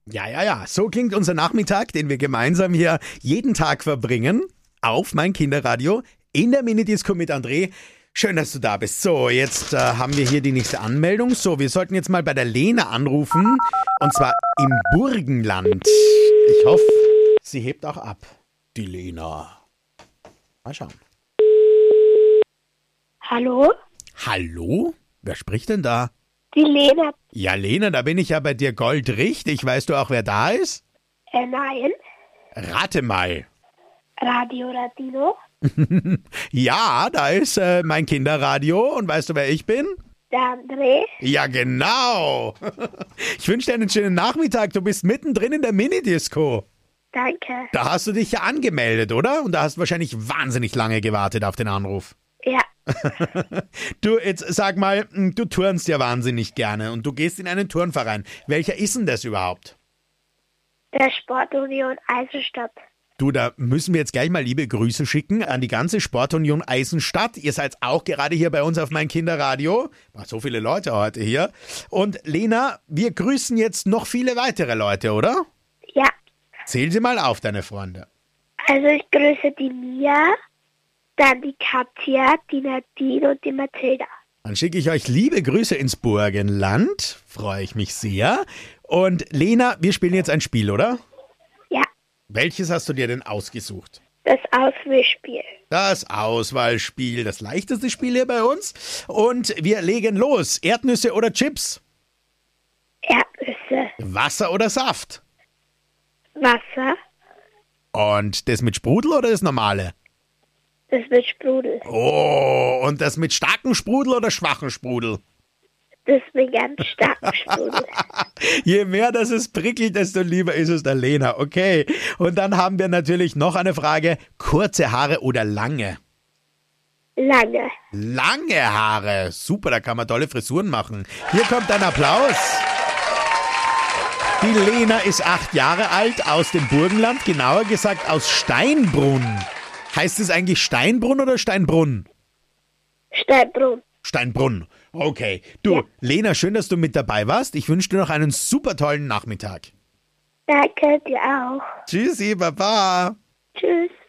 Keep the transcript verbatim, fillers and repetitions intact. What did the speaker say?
Ja, ja, ja. So klingt unser Nachmittag, den wir gemeinsam hier jeden Tag verbringen. Auf mein Kinderradio in der Minidisco mit André. Schön, dass du da bist. So, jetzt äh, haben wir hier die nächste Anmeldung. So, wir sollten jetzt mal bei der Lena anrufen. Und zwar im Burgenland. Ich hoffe, sie hebt auch ab. Die Lena. Mal schauen. Hallo? Hallo? Wer spricht denn da? Die Lena. Ja, Lena, da bin ich ja bei dir goldrichtig. Weißt du auch, wer da ist? Äh, nein. Rate mal. Radio Latino. Ja, da ist äh, mein Kinderradio. Und weißt du, wer ich bin? Der André. Ja, genau. Ich wünsche dir einen schönen Nachmittag. Du bist mittendrin in der Minidisco. Danke. Da hast du dich ja angemeldet, oder? Und da hast du wahrscheinlich wahnsinnig lange gewartet auf den Anruf. Ja. Du, jetzt sag mal, du turnst ja wahnsinnig gerne und du gehst in einen Turnverein. Welcher ist denn das überhaupt? Der Sportunion Eisenstadt. Du, da müssen wir jetzt gleich mal liebe Grüße schicken an die ganze Sportunion Eisenstadt. Ihr seid auch gerade hier bei uns auf mein Kinderradio. War so viele Leute heute hier. Und Lena, wir grüßen jetzt noch viele weitere Leute, oder? Ja. Zähl sie mal auf, deine Freunde. Also ich grüße die Mia, dann die Katja, die Nadine und die Mathilda. Dann schicke ich euch liebe Grüße ins Burgenland. Freue ich mich sehr. Und Lena, wir spielen jetzt ein Spiel, oder? Ja. Welches hast du dir denn ausgesucht? Das Auswahlspiel. Das Auswahlspiel, das leichteste Spiel hier bei uns. Und wir legen los. Erdnüsse oder Chips? Erdnüsse. Wasser oder Saft? Wasser. Und das mit Sprudel oder das normale? Das mit Sprudel. Oh, und das mit starkem Sprudel oder schwachem Sprudel? Das mit ganz starkem Sprudel. Je mehr das es prickelt, desto lieber ist es der Lena. Okay, und dann haben wir natürlich noch eine Frage. Kurze Haare oder lange? Lange. Lange Haare. Super, da kann man tolle Frisuren machen. Hier kommt ein Applaus. Die Lena ist acht Jahre alt, aus dem Burgenland, genauer gesagt aus Steinbrunn. Heißt es eigentlich Steinbrunn oder Steinbrunn? Steinbrunn. Steinbrunn. Okay. Du, Ja. Lena, schön, dass du mit dabei warst. Ich wünsche dir noch einen super tollen Nachmittag. Danke dir auch. Tschüssi, Baba. Tschüss.